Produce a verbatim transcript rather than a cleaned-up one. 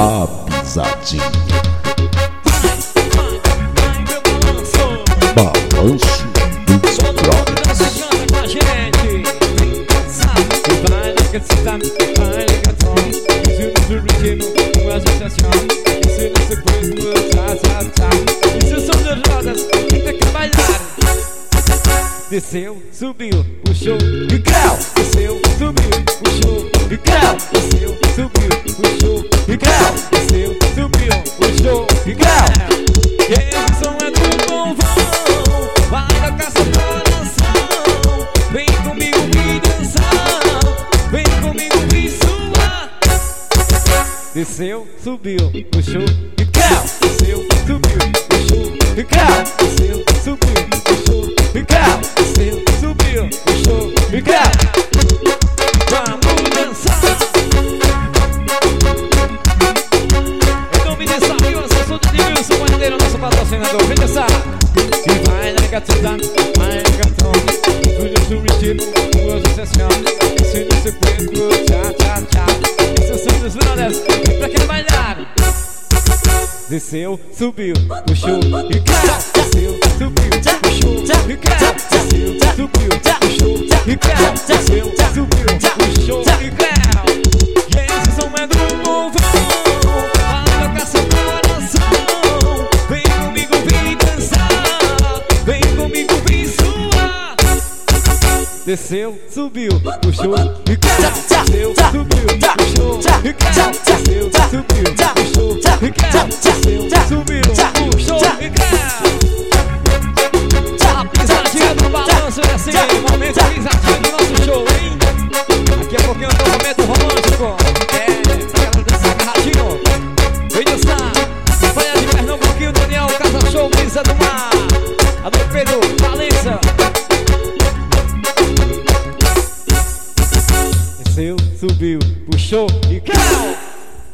A pisadinha. Balanço dos brothers. Canta com a gente. Sabe, vai na cansada, vai na cansada. Isso no ritmo, uma sensação. Isso não se pôs no tá, tá, tá. Isso são duas rodas, tem que bailar. Desceu, subiu, puxou e grau. Desceu, subiu, puxou e grau. Desceu, subiu, puxou e grau. Desceu, subiu, puxou e grau. Esse som é do povão, vai da caça pra nação. Vem comigo me dançar, vem comigo me suar. Desceu, subiu, puxou e grau. Desceu, subiu, puxou e grau. Desceu, subiu, puxou e grau. Desceu, subiu, puxou e grau. Vamos dançar. Em nome desse amigo, eu sou de Wilson Bandeira, nosso patrocinador. Vem dançar. E vai na gatão, vai na gatão. Tudo no ritmo, uma sensação. Se não se prende, tchá, tchá, tchá. Esses são dos brothers, pra quem bailar. Desceu, subiu, puxou e grau. Desceu, subiu, puxou e grau. Desceu, subiu, puxou e grau. Desceu, subiu, puxou e grau. E esse som é do povão, vai tocar seu coração. Vem comigo, vem dançar, vem comigo, vem suar. Desceu, subiu, puxou e grau. Desceu, subiu, puxou e grau. Desceu, subiu, puxou e grau. Desceu, subiu, puxou e grau. A pisadinha do balanço é assim, momento pisadinha do nosso show, hein? Daqui a pouquinho é um momento romântico. É, pra dançar agarradinho. Vem dançar, vai de Pernambuquinho, Daniel, Casa Show, Brisa do Mar. Alô, Pedro, Valença. Desceu, subiu, puxou e grau.